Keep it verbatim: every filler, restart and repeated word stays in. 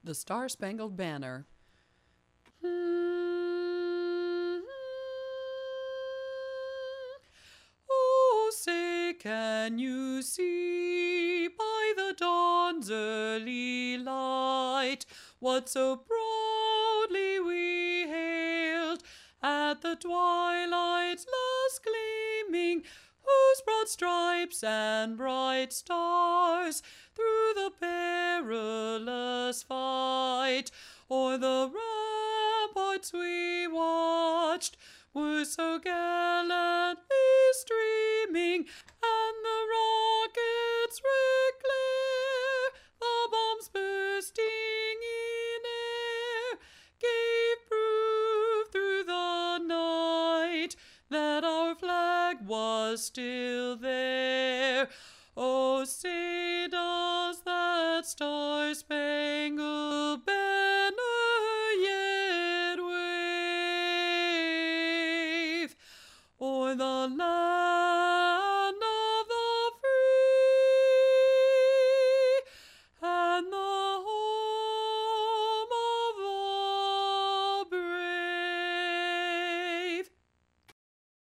The Star-Spangled Banner. Oh, say, can you see by the dawn's early light what so proudly we hailed at the twilight's last gleaming, whose broad stripes and bright stars through the perilous fight o'er the ramparts we watched were so gallantly streaming, and the rockets' red glare, the bombs bursting in air, gave proof through the night that our flag was still there. Oh, say does that star-spangled banner yet wave o'er the land